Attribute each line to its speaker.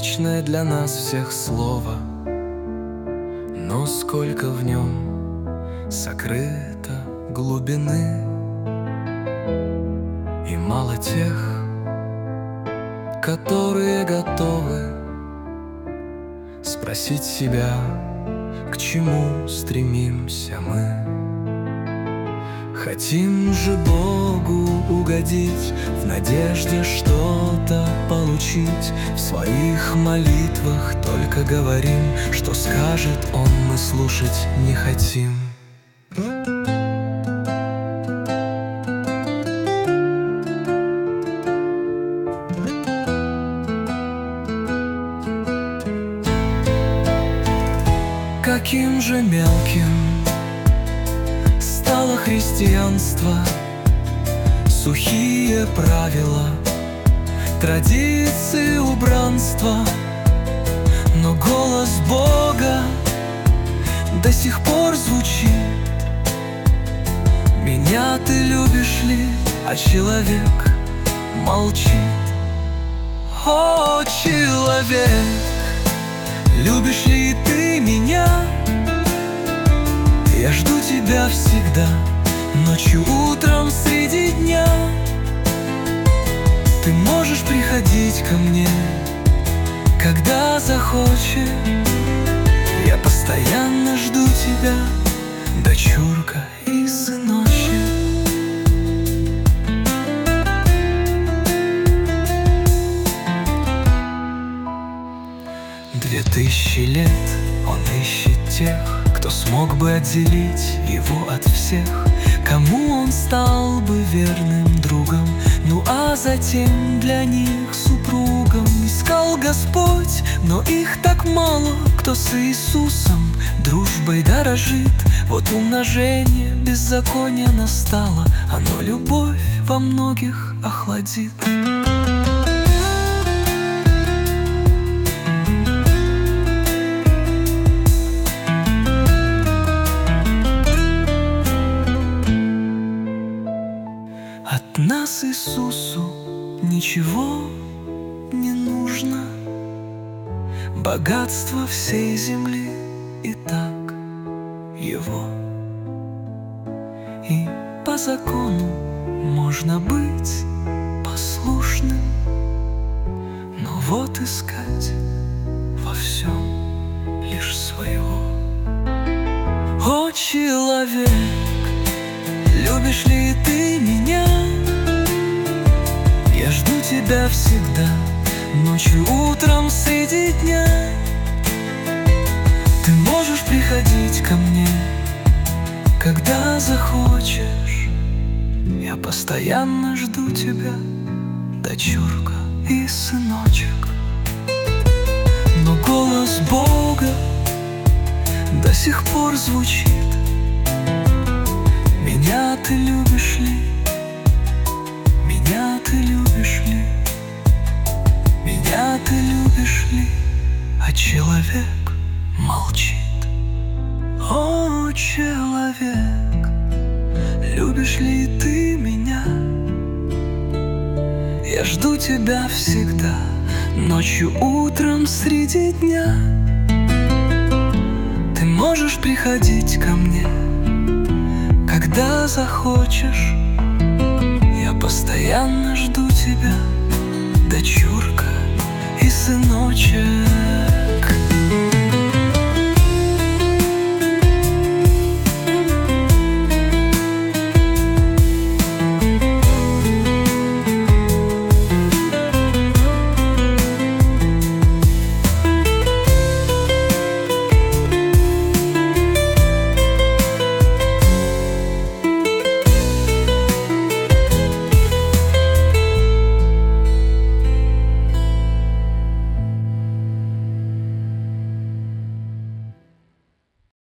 Speaker 1: привычное для нас всех слово, но сколько в нем сокрыто глубины. И мало тех, которые готовы спросить себя, к чему стремимся мы. Хотим же Богу угодить, в надежде что-то получить. В своих молитвах только говорим, что скажет Он, мы слушать не хотим. Каким же мелким стало христианство, сухие правила, традиции, убранства. Но голос Бога до сих пор звучит: меня ты любишь ли? А человек молчит. О, человек, любишь ли ты меня? Я жду тебя всегда, ночью, утром, среди дня. Ты можешь приходить ко мне, когда захочешь. Я постоянно жду тебя, дочурка и сыночек. 2000 лет он ищет тех, кто смог бы отделить его от всех, кому он стал бы верным другом, ну а затем для них супругом. Искал Господь, но их так мало, кто с Иисусом дружбой дорожит. Вот умножение беззакония настало, оно любовь во многих охладит. От нас Иисусу ничего не нужно, богатство всей земли и так его. И по закону можно быть послушным, но вот искать во всем лишь своего. О, человек, любишь ли ты меня? Я жду тебя всегда, ночью, утром, среди дня. Ты можешь приходить ко мне, когда захочешь. Я постоянно жду тебя, дочурка и сыночек. Но голос Бога до сих пор звучит: меня ты любишь ли? Меня ты любишь ли? Меня ты любишь ли? А человек молчит. О, человек, любишь ли ты меня? Я жду тебя всегда, ночью, утром, среди дня. Ты можешь приходить ко мне, когда захочешь. Я постоянно жду тебя,